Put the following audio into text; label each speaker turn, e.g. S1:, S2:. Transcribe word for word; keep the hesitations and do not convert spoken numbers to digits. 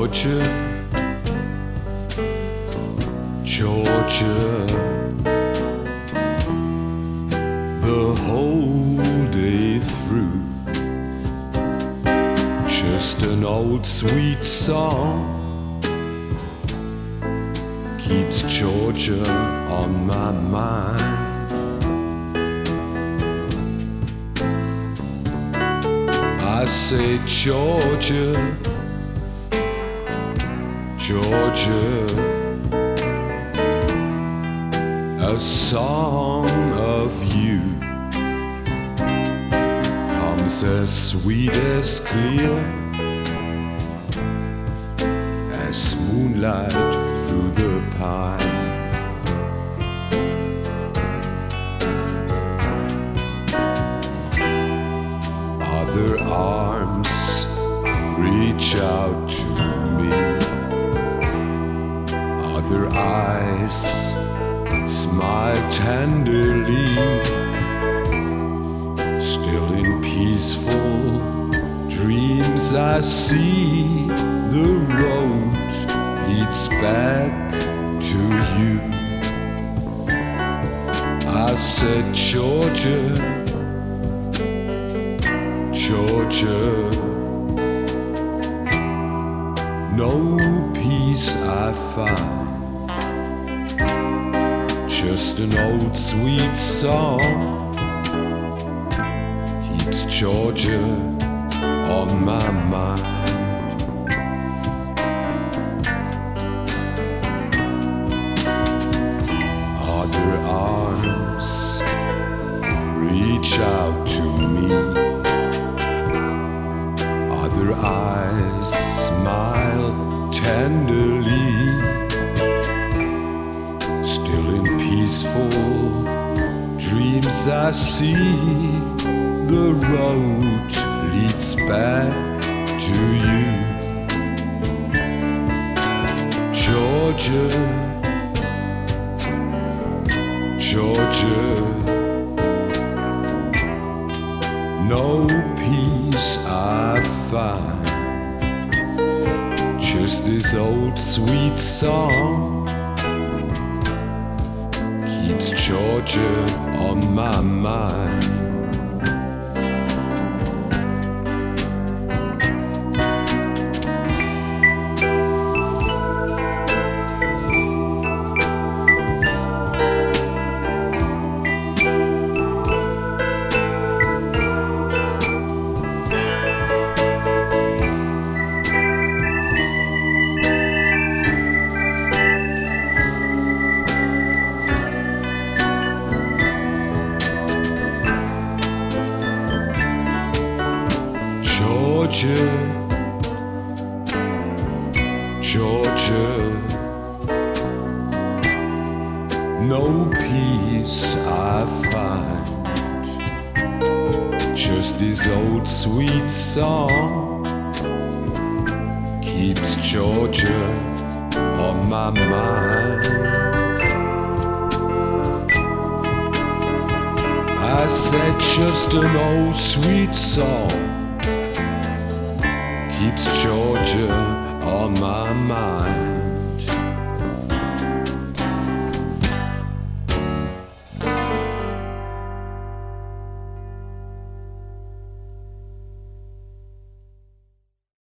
S1: Georgia, Georgia, the whole day through. Just an old sweet song keeps Georgia on my mind. I say Georgia, Georgia, a song of you comes as sweet as clear as moonlight through the pine. Other arms reach out to me, other eyes smile tenderly. Still in peaceful dreams I see the road leads back to you. I said Georgia, Georgia, no peace I find, just an old sweet song keeps Georgia on my mind. Other arms reach out to me, other eyes smile tenderly. Still in peaceful dreams I see the road leads back to you. Georgia, Georgia, no peace I find, just this old sweet song keeps Georgia on my mind. Georgia, Georgia, no peace I find, just this old sweet song keeps Georgia on my mind. I said just an old sweet song keeps Georgia on my mind.